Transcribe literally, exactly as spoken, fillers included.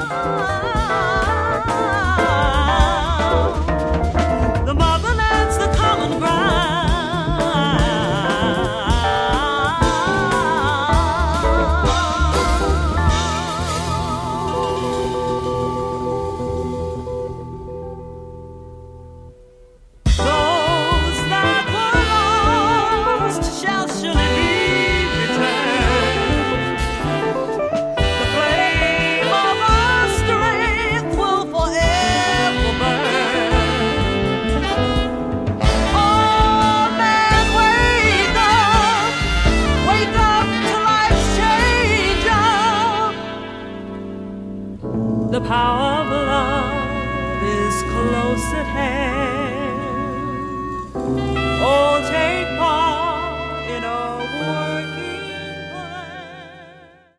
The motherland's the common ground. Those that were lost shall surely be returned. The flame of our strength will forever burn. Oh man, wake up, wake up to life's change. The power of love is close at hand.